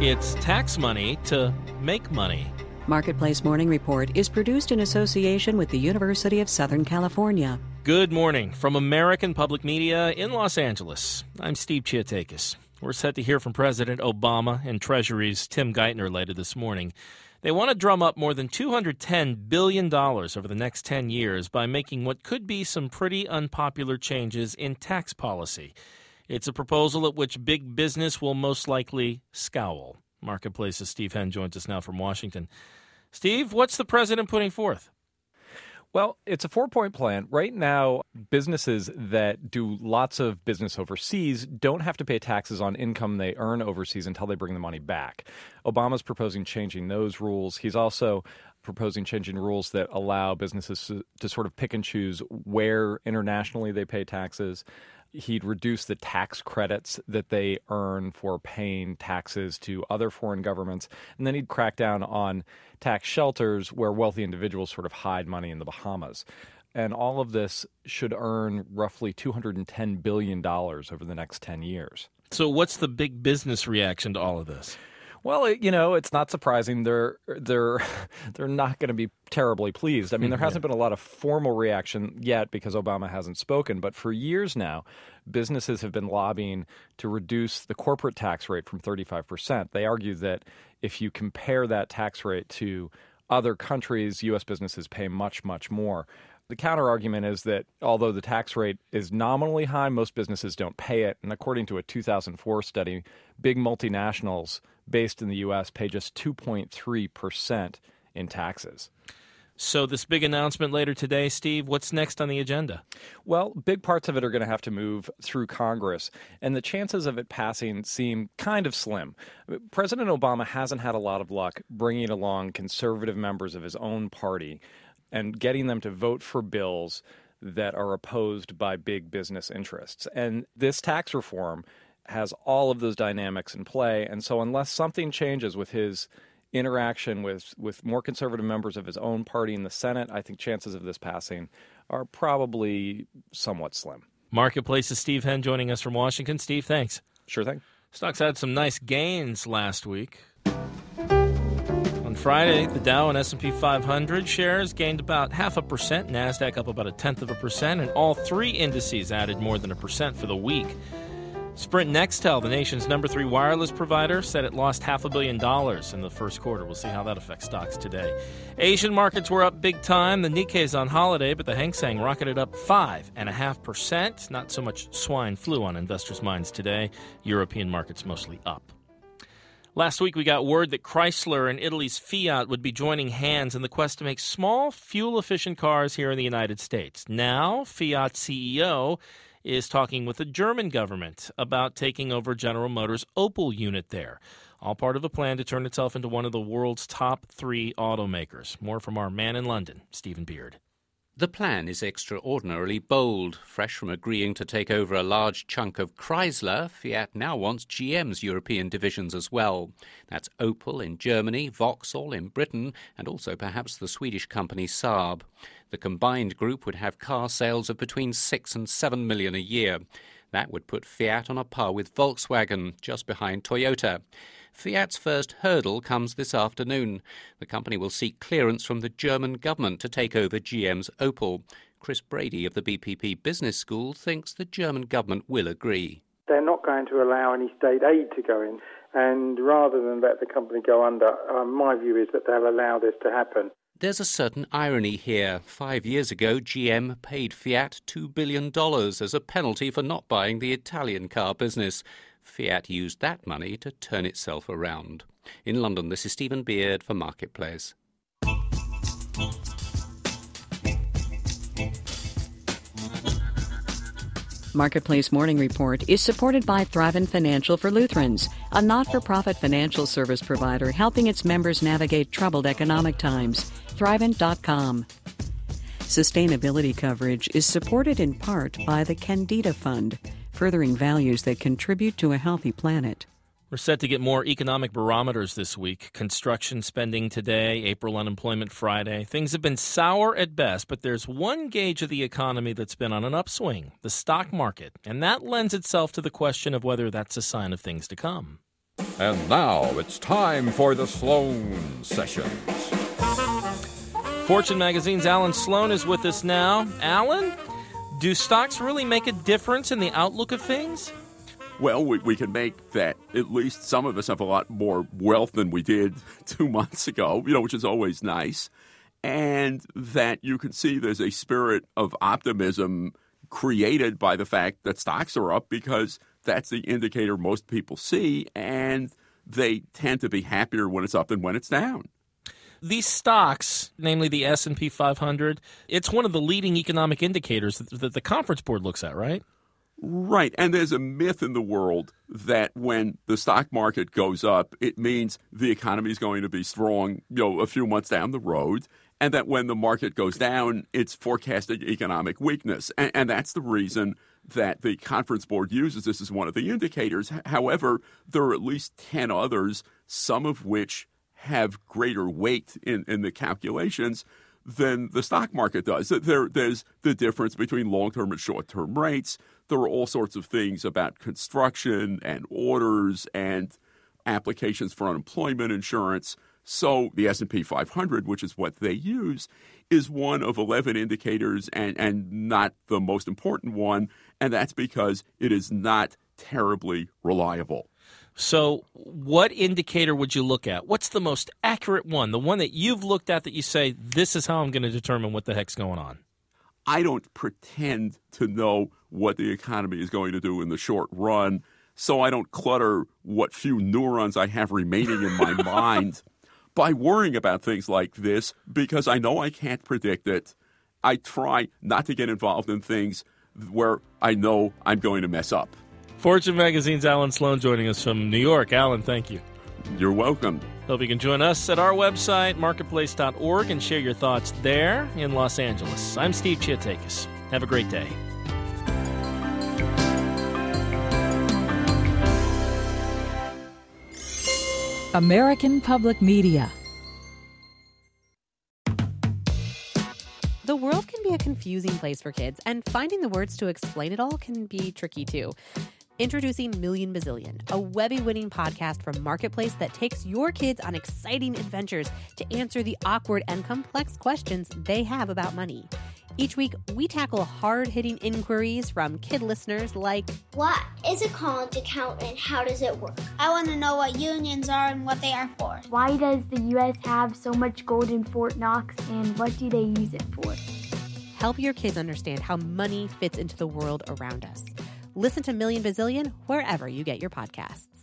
It's tax money to make money. Marketplace Morning Report is produced in association with the University of Southern California. Good morning from American Public Media in Los Angeles. I'm Steve Chiatakis. We're set to hear from President Obama and Treasury's Tim Geithner later this morning. They want to drum up more than $210 billion over the next 10 years by making what could be some pretty unpopular changes in tax policy. It's a proposal at which big business will most likely scowl. Marketplace's Steve Henn joins us now from Washington. Steve, what's the president putting forth? Well, it's a 4-point plan. Right now, businesses that do lots of business overseas don't have to pay taxes on income they earn overseas until they bring the money back. Obama's proposing changing those rules. He's also proposing changing rules that allow businesses to sort of pick and choose where internationally they pay taxes. He'd reduce the tax credits that they earn for paying taxes to other foreign governments. And then he'd crack down on tax shelters where wealthy individuals sort of hide money in the Bahamas. And all of this should earn roughly $210 billion over the next 10 years. So what's the big business reaction to all of this? Well, it's not surprising. They're not going to be terribly pleased. I mean, there hasn't been a lot of formal reaction yet because Obama hasn't spoken. But for years now, businesses have been lobbying to reduce the corporate tax rate from 35%. They argue that if you compare that tax rate to other countries, U.S. businesses pay much, much more. The counterargument is that although the tax rate is nominally high, most businesses don't pay it. And according to a 2004 study, big multinationals based in the U.S. pay just 2.3% in taxes. So this big announcement later today, Steve, what's next on the agenda? Well, big parts of it are going to have to move through Congress, and the chances of it passing seem kind of slim. President Obama hasn't had a lot of luck bringing along conservative members of his own party and getting them to vote for bills that are opposed by big business interests. And this tax reform has all of those dynamics in play. And so unless something changes with his interaction with more conservative members of his own party in the Senate, I think chances of this passing are probably somewhat slim. Marketplace's Steve Henn joining us from Washington. Steve, thanks. Sure thing. Stocks had some nice gains last week. On Friday, the Dow and S&P 500 shares gained about 0.5%, NASDAQ up about 0.1%, and all three indices added more than 1% for the week. Sprint Nextel, the nation's number 3 wireless provider, said it lost $500 million in the first quarter. We'll see how that affects stocks today. Asian markets were up big time. The Nikkei's on holiday, but the Hang Seng rocketed up 5.5%. Not so much swine flu on investors' minds today. European markets mostly up. Last week, we got word that Chrysler and Italy's Fiat would be joining hands in the quest to make small, fuel-efficient cars here in the United States. Now, Fiat CEO is talking with the German government about taking over General Motors' Opel unit there, all part of a plan to turn itself into one of the world's top 3 automakers. More from our man in London, Stephen Beard. The plan is extraordinarily bold. Fresh from agreeing to take over a large chunk of Chrysler, Fiat now wants GM's European divisions as well. That's Opel in Germany, Vauxhall in Britain, and also perhaps the Swedish company Saab. The combined group would have car sales of between 6 and 7 million a year. That would put Fiat on a par with Volkswagen, just behind Toyota. Fiat's first hurdle comes this afternoon. The company will seek clearance from the German government to take over GM's Opel. Chris Brady of the BPP Business School thinks the German government will agree. They're not going to allow any state aid to go in, and rather than let the company go under, my view is that they'll allow this to happen. There's a certain irony here. 5 years ago, GM paid Fiat $2 billion as a penalty for not buying the Italian car business. Fiat used that money to turn itself around. In London, this is Stephen Beard for Marketplace. Marketplace Morning Report is supported by Thrivent Financial for Lutherans, a not-for-profit financial service provider helping its members navigate troubled economic times. Thrivent.com. Sustainability coverage is supported in part by the Candida Fund, furthering values that contribute to a healthy planet. We're set to get more economic barometers this week. Construction spending today, April unemployment Friday. Things have been sour at best, but there's one gauge of the economy that's been on an upswing, the stock market. And that lends itself to the question of whether that's a sign of things to come. And now it's time for the Sloan Sessions. Fortune Magazine's Alan Sloan is with us now. Alan, do stocks really make a difference in the outlook of things? Well, we can make that at least some of us have a lot more wealth than we did 2 months ago, which is always nice. And that you can see there's a spirit of optimism created by the fact that stocks are up because that's the indicator most people see, and they tend to be happier when it's up than when it's down. These stocks, namely the S&P 500, it's one of the leading economic indicators that the Conference Board looks at, right? Right. And there's a myth in the world that when the stock market goes up, it means the economy is going to be strong, a few months down the road, and that when the market goes down, it's forecasting economic weakness. And that's the reason that the Conference Board uses this as one of the indicators. However, there are at least 10 others, some of which have greater weight in the calculations than the stock market does. There's the difference between long-term and short-term rates. There are all sorts of things about construction and orders and applications for unemployment insurance. So the S&P 500, which is what they use, is one of 11 indicators and not the most important one, and that's because it is not terribly reliable. So what indicator would you look at? What's the most accurate one, the one that you've looked at that you say, this is how I'm going to determine what the heck's going on? I don't pretend to know what the economy is going to do in the short run, so I don't clutter what few neurons I have remaining in my mind by worrying about things like this because I know I can't predict it. I try not to get involved in things where I know I'm going to mess up. Fortune Magazine's Alan Sloan joining us from New York. Alan, thank you. You're welcome. Hope you can join us at our website, marketplace.org, and share your thoughts there in Los Angeles. I'm Steve Chiatakis. Have a great day. American Public Media. The world can be a confusing place for kids, and finding the words to explain it all can be tricky too. Introducing Million Bazillion, a Webby-winning podcast from Marketplace that takes your kids on exciting adventures to answer the awkward and complex questions they have about money. Each week, we tackle hard-hitting inquiries from kid listeners like, what is a college account and how does it work? I want to know what unions are and what they are for. Why does the U.S. have so much gold in Fort Knox and what do they use it for? Help your kids understand how money fits into the world around us. Listen to Million Bazillion wherever you get your podcasts.